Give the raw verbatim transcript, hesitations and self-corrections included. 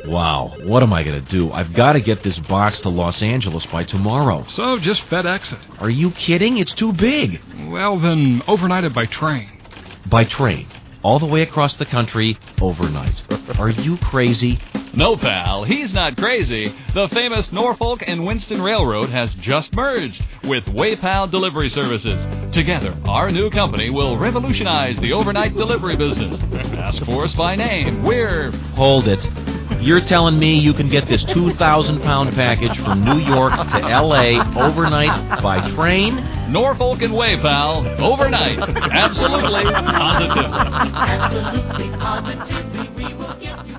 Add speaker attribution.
Speaker 1: Wow, what am I going to do? I've got to get this box to Los Angeles by tomorrow.
Speaker 2: So just FedEx it.
Speaker 1: Are you kidding? It's too big.
Speaker 2: Well, then overnight it by train.
Speaker 1: By train? All the way across the country, overnight. Are you crazy?
Speaker 3: No, pal, he's not crazy. The famous Norfolk and Winston Railroad has just merged with WayPal Delivery Services. Together, our new company will revolutionize the overnight delivery business. Ask for us by name. We're...
Speaker 1: Hold it. You're telling me you can get this two thousand pound package from New York to L A overnight by train?
Speaker 3: Norfolk and WayPal, overnight. Absolutely, positively.
Speaker 4: Absolutely, positively, we will get you.